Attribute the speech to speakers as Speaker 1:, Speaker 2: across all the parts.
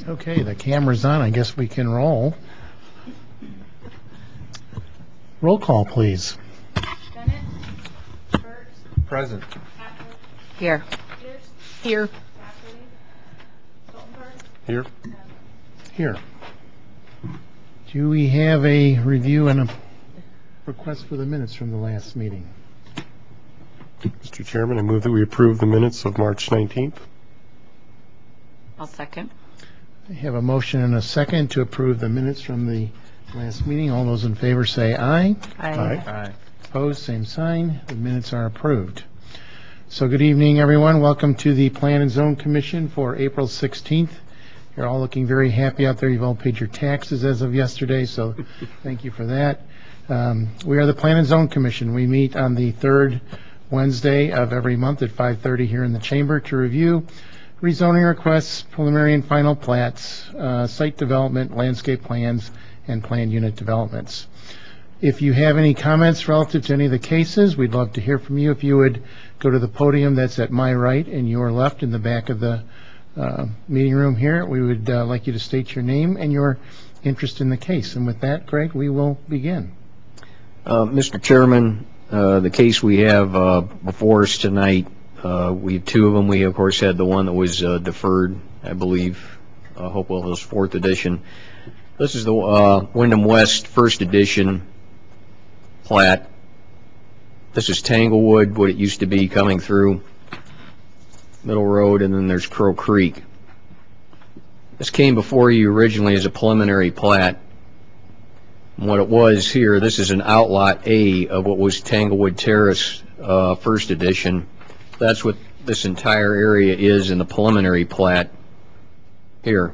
Speaker 1: Okay, the camera's on. I guess we can roll. Roll call, please.
Speaker 2: Bennett. Burt.
Speaker 3: Present.
Speaker 2: Atwood.
Speaker 4: Here.
Speaker 2: Pierce.
Speaker 4: Here.
Speaker 2: Rafferty. Stoltenberg.
Speaker 3: Here.
Speaker 1: Here. Do we have a review and a request for the minutes from the last meeting?
Speaker 3: Mr. Chairman, I move that we approve the minutes of March 19th.
Speaker 4: I'll second.
Speaker 1: I have a motion and a second to approve the minutes from the last meeting. All those in favor say aye.
Speaker 3: Aye.
Speaker 1: Opposed, same sign. The minutes are approved. So good evening, everyone. Welcome to the Plan and Zone Commission for April 16th. You're all looking very happy out there. You've all paid your taxes as of yesterday, so thank you for that. We are the Plan and Zone Commission. We meet on the third Wednesday of every month at 5:30 here in the chamber to review rezoning requests, preliminary and final plats, site development, landscape plans, and planned unit developments. If you have any comments relative to any of the cases, we'd love to hear from you. If you would go to the podium that's at my right and your left in the back of the meeting room here, we would like you to state your name and your interest in the case. And with that, Greg, we will begin.
Speaker 5: Mr. Chairman, the case we have before us tonight, we have two of them. We, of course, had the one that was deferred, I believe, Hopewell Hills 4th edition. This is the Wyndham West 1st edition plat. This is Tanglewood, what it used to be, coming through Middle Road, and then there's Crow Creek. This came before you originally as a preliminary plat. And what it was here, this is an outlot A of what was Tanglewood Terrace 1st edition. That's what this entire area is in the preliminary plat here.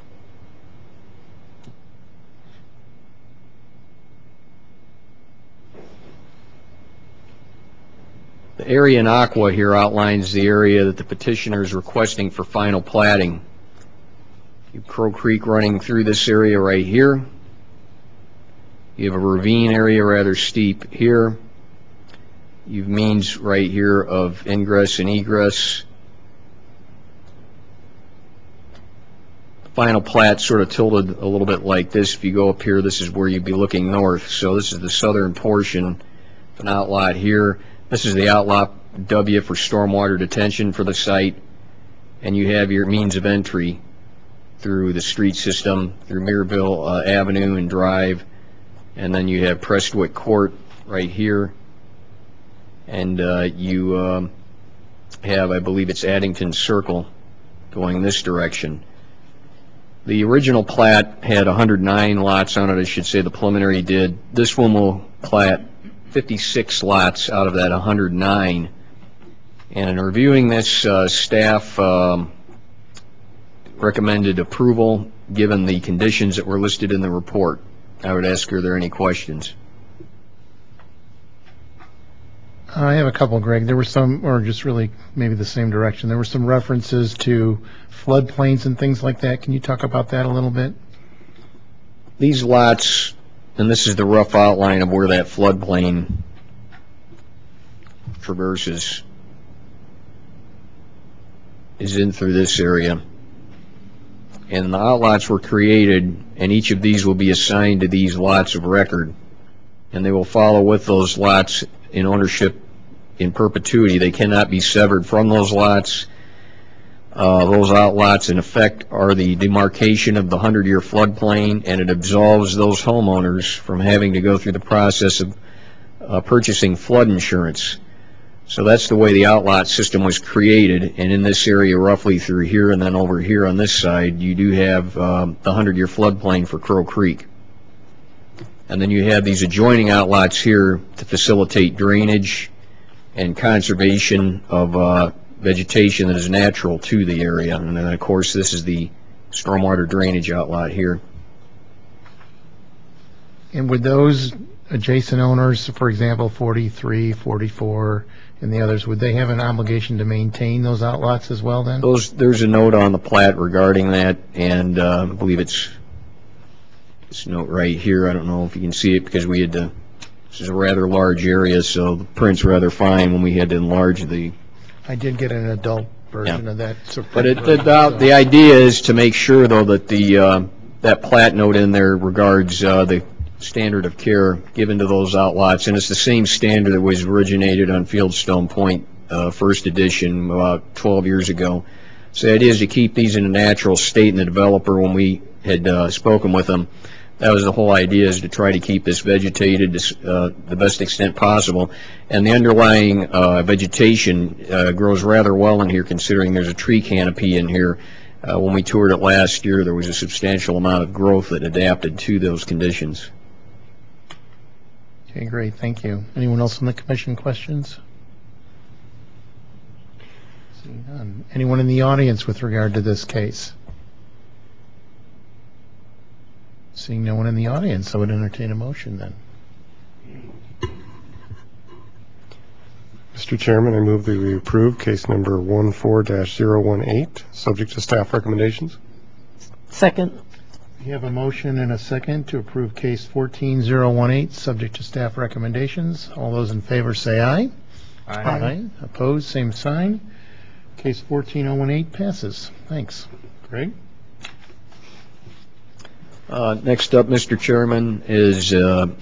Speaker 5: The area in aqua here outlines the area that the petitioner is requesting for final platting. You have Crow Creek running through this area right here. You have a ravine area rather steep here. You have means right here of ingress and egress. The final plat sort of tilted a little bit like this. If you go up here, this is where you'd be looking north. So this is the southern portion of an outlot here. This is the outlot W for stormwater detention for the site. And you have your means of entry through the street system, through Mirabelle Avenue and Drive. And then you have Prestwick Court right here. And you have, I believe it's Addington Circle going this direction. The original plat had 109 lots on it, I should say. The preliminary did. This one will plat 56 lots out of that 109. And in reviewing this, staff recommended approval given the conditions that were listed in the report. I would ask, are there any questions?
Speaker 1: I have a couple, Greg. There were some, or just really maybe the same direction. There were some references to floodplains and things like that. Can you talk about that a little bit?
Speaker 5: These lots, and this is the rough outline of where that floodplain traverses, is in through this area. And the outlots were created, and each of these will be assigned to these lots of record. And they will follow with those lots in ownership in perpetuity. They cannot be severed from those lots. Those outlots, in effect, are the demarcation of the 100-year floodplain, and it absolves those homeowners from having to go through the process of purchasing flood insurance. So that's the way the outlot system was created. And in this area, roughly through here and then over here on this side, you do have the 100-year floodplain for Crow Creek. And then you have these adjoining outlots here to facilitate drainage and conservation of vegetation that is natural to the area. And then, of course, this is the stormwater drainage outlot here.
Speaker 1: And would those adjacent owners, for example, 43, 44, and the others, would they have an obligation to maintain those outlots as well then?
Speaker 5: There's a note on the plat regarding that, and I believe it's this note right here. I don't know if you can see it because we had to, this is a rather large area, so the print's rather fine when we had to enlarge the.
Speaker 1: I did get an adult version of that.
Speaker 5: But the idea is to make sure, though, that that plat note in there regards the standard of care given to those outlots, and it's the same standard that was originated on Fieldstone Point, first edition, about 12 years ago. So the idea is to keep these in a natural state, and the developer, when we had spoken with them, that was the whole idea, is to try to keep this vegetated the best extent possible. And the underlying vegetation grows rather well in here, considering there's a tree canopy in here. When we toured it last year, there was a substantial amount of growth that adapted to those conditions.
Speaker 1: Okay, great, thank you. Anyone else on the commission questions? Seeing none. Anyone in the audience with regard to this case? Seeing no one in the audience, I would entertain a motion then.
Speaker 3: Mr. Chairman, I move that we approve case number 14-018, subject to staff recommendations.
Speaker 4: Second.
Speaker 1: We have a motion and a second to approve case 14-018, subject to staff recommendations. All those in favor say aye. Aye. Opposed, same sign. Case 14-018 passes. Thanks. Greg?
Speaker 5: Next up, Mr. Chairman, is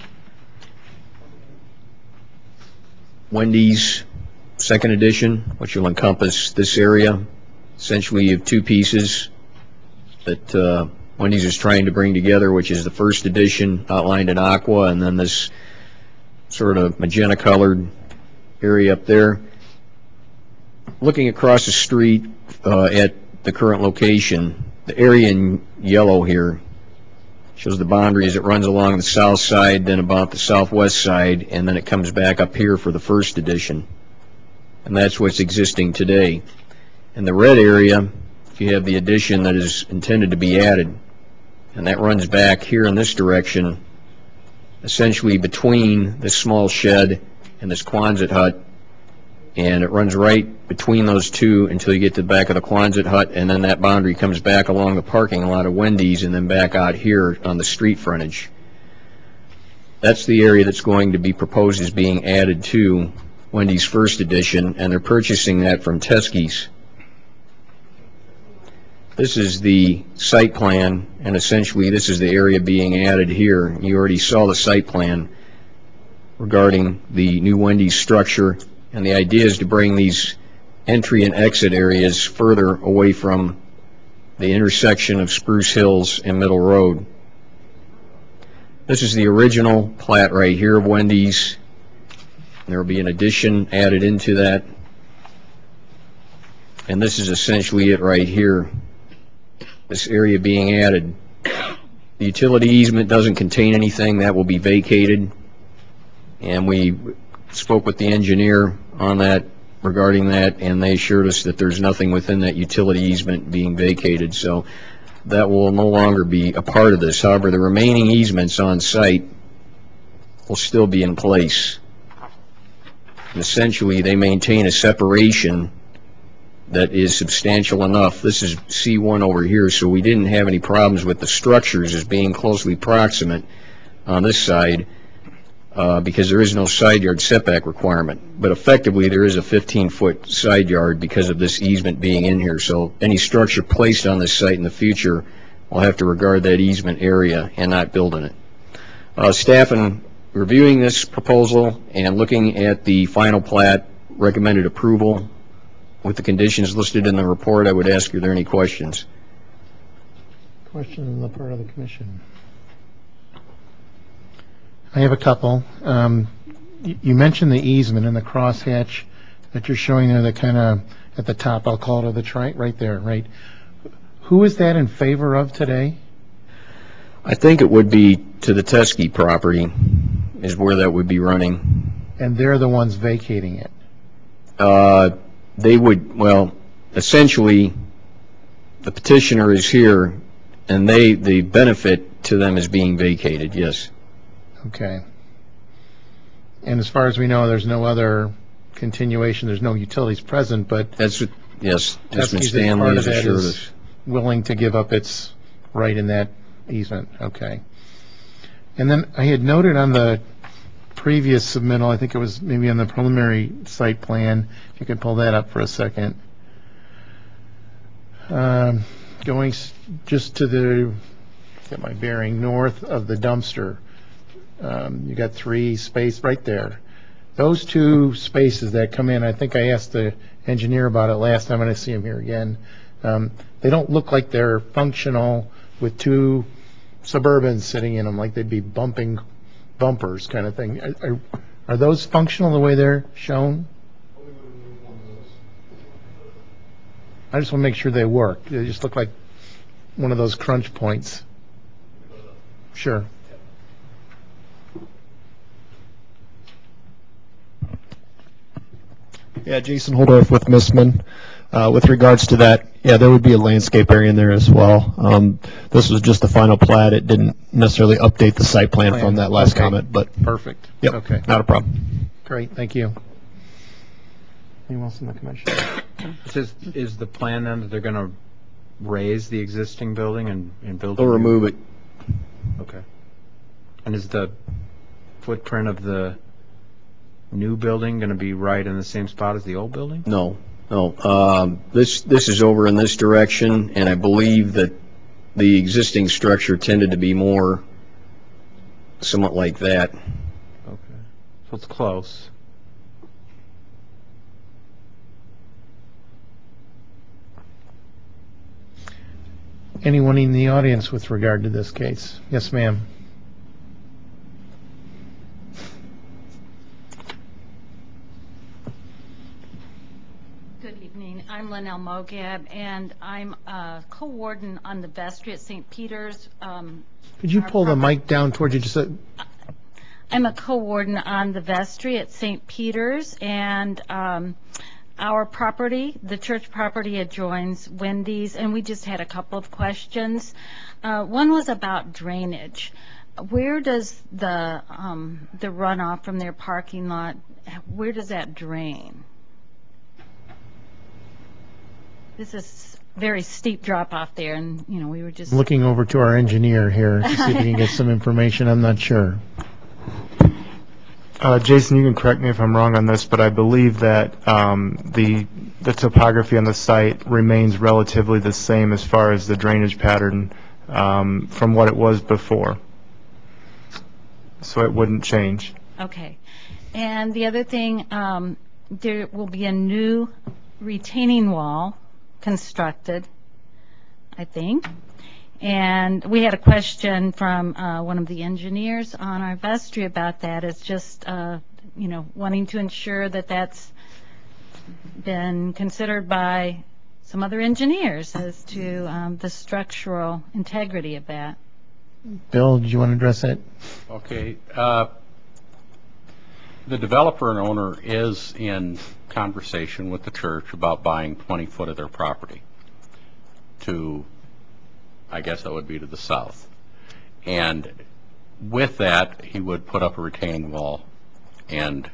Speaker 5: Wendy's second edition, which will encompass this area. Essentially, you have two pieces that Wendy's is trying to bring together, which is the first edition outlined in aqua, and then this sort of magenta-colored area up there. Looking across the street at the current location, the area in yellow here shows the boundary as it runs along the south side, then about the southwest side, and then it comes back up here for the first edition. And that's what's existing today. In the red area, you have the addition that is intended to be added, and that runs back here in this direction, essentially between this small shed and this Quonset hut, and it runs right between those two until you get to the back of the Quonset hut, and then that boundary comes back along the parking lot of Wendy's and then back out here on the street frontage. That's the area that's going to be proposed as being added to Wendy's first edition, and they're purchasing that from Teskey's. This is the site plan, and essentially this is the area being added here. You already saw the site plan regarding the new Wendy's structure, and the idea is to bring these entry and exit areas further away from the intersection of Spruce Hills and Middle Road. This is the original plat right here of Wendy's. There will be an addition added into that. And this is essentially it right here, this area being added. The utility easement doesn't contain anything. That will be vacated. And we spoke with the engineer on that, regarding that, and they assured us that there's nothing within that utility easement being vacated, so that will no longer be a part of this. However, the remaining easements on site will still be in place. And essentially, they maintain a separation that is substantial enough. This is C1 over here, so we didn't have any problems with the structures as being closely proximate on this side, because there is no side yard setback requirement. But effectively, there is a 15-foot side yard because of this easement being in here. So any structure placed on this site in the future will have to regard that easement area and not build in it. Staff, in reviewing this proposal and looking at the final plat, recommended approval with the conditions listed in the report. I would ask, are there any questions?
Speaker 1: Questions on the part of the commission? I have a couple. You mentioned the easement and the crosshatch that you're showing there, that kind of at the top, I'll call it, the right there, right? Who is that in favor of today?
Speaker 5: I think it would be to the Teskey property is where that would be running.
Speaker 1: And they're the ones vacating it?
Speaker 5: They would, well, essentially, the petitioner is here, and the benefit to them is being vacated, yes.
Speaker 1: Okay. And as far as we know, there's no other continuation, there's no utilities present, but
Speaker 5: That's what, yes, Mr.
Speaker 1: Teskey's
Speaker 5: Stanley
Speaker 1: part
Speaker 5: has
Speaker 1: of that
Speaker 5: assured
Speaker 1: is
Speaker 5: us.
Speaker 1: willing to give up its right in that easement. Okay. And then I had noted on the previous submittal, I think it was maybe on the preliminary site plan, if you could pull that up for a second. Going just to the, get my bearing, north of the dumpster. You got 3 space right there. Those 2 spaces that come in, I think I asked the engineer about it last time, and I see him here again. They don't look like they're functional with 2 Suburbans sitting in them, like they'd be bumpers kind of thing. Are those functional the way they're shown? I just want to make sure they work. They just look like one of those crunch points. Sure.
Speaker 6: Yeah, Jason Holdorf with Missman. With regards to that, yeah, there would be a landscape area in there as well. This was just the final plat. It didn't necessarily update the site plan from that last
Speaker 1: Okay.
Speaker 6: comment, but
Speaker 1: Perfect.
Speaker 6: yep,
Speaker 1: Okay.
Speaker 6: not a problem.
Speaker 1: Great. Thank you. Anyone else in the commission?
Speaker 7: Is the plan then that they're going to raise the existing building and build?
Speaker 5: They'll remove it.
Speaker 7: Okay. And is the footprint of the new building going to be right in the same spot as the old building?
Speaker 5: No, no. This is over in this direction, and I believe that the existing structure tended to be more somewhat like that.
Speaker 7: Okay. So it's close.
Speaker 1: Anyone in the audience with regard to this case? Yes, ma'am.
Speaker 8: Good evening. I'm Linnell Mogab, and I'm a co-warden on the vestry at St. Peter's.
Speaker 1: Could you pull the mic down towards you? Just
Speaker 8: I'm a co-warden on the vestry at St. Peter's, and our property, the church property, adjoins Wendy's, and we just had a couple of questions. One was about drainage. Where does the runoff from their parking lot, where does that drain? This is very steep drop off there, and we were just
Speaker 1: looking over to our engineer here to see if we can get some information. I'm not sure.
Speaker 9: Jason, you can correct me if I'm wrong on this, but I believe that the topography on the site remains relatively the same as far as the drainage pattern from what it was before. So it wouldn't change.
Speaker 8: Okay. And the other thing, there will be a new retaining wall constructed, I think. And we had a question from one of the engineers on our vestry about that. It's just, wanting to ensure that that's been considered by some other engineers as to the structural integrity of that.
Speaker 1: Bill, do you want to address that?
Speaker 10: Okay. The developer and owner is in conversation with the church about buying 20 foot of their property to, I guess that would be to the south. And with that, he would put up a retaining wall and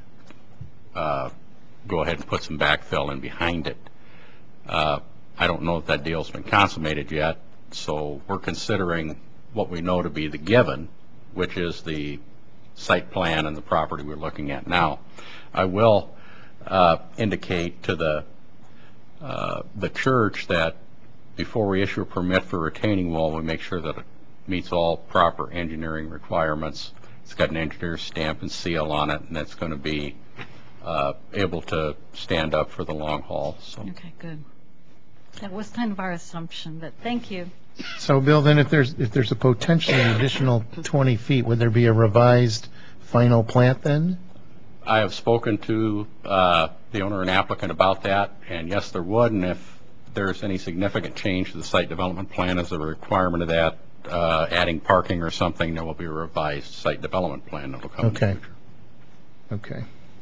Speaker 10: go ahead and put some backfill in behind it. I don't know if that deal's been consummated yet, so we're considering what we know to be the given, which is the site plan and the property we're looking at now. I will indicate to the church that before we issue a permit for retaining wall, we make sure that it meets all proper engineering requirements. It's got an engineer's stamp and seal on it, and it's going to be able to stand up for the long haul. So.
Speaker 8: Okay, good. That was kind of our assumption, but thank you.
Speaker 1: So, Bill, then if there's a potentially additional 20 feet, would there be a revised final plat then?
Speaker 10: I have spoken to the owner and applicant about that, and yes, there would, and if there's any significant change to the site development plan as a requirement of that, adding parking or something, there will be a revised site development plan that will come in the future.
Speaker 1: Okay.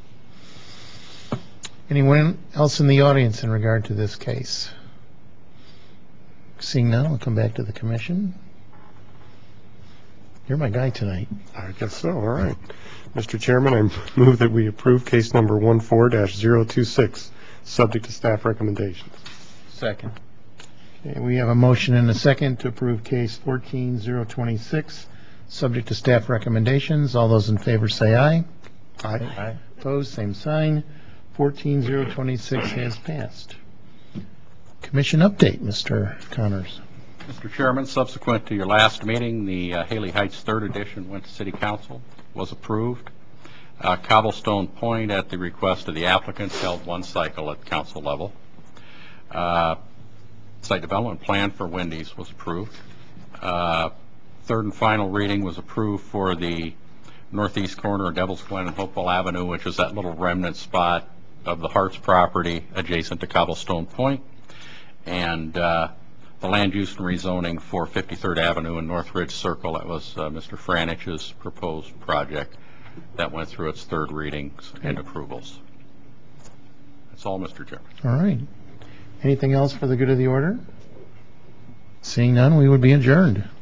Speaker 1: Anyone else in the audience in regard to this case? Seeing none, I'll come back to the commission. You're my guy tonight.
Speaker 3: I guess so. All right. Mr. Chairman, I move that we approve case number 14-026, subject to staff recommendations.
Speaker 7: Second.
Speaker 1: Okay, we have a motion and a second to approve case 14-026, subject to staff recommendations. All those in favor say aye.
Speaker 3: Aye.
Speaker 1: Opposed, same sign. 14-026 has passed. Commission update, Mr. Connors.
Speaker 10: Mr. Chairman, subsequent to your last meeting, the Haley Heights Third Edition went to City Council, was approved. Cobblestone Point, at the request of the applicants, held one cycle at council level. Site development plan for Wendy's was approved. Third and final reading was approved for the northeast corner of Devil's Glen and Hopewell Avenue, which is that little remnant spot of the Hart's property adjacent to Cobblestone Point. And the land use and rezoning for 53rd Avenue and Northridge Circle, that was Mr. Franich's proposed project. That went through its third readings and approvals. That's all, Mr. Chairman.
Speaker 1: All right. Anything else for the good of the order? Seeing none, we would be adjourned.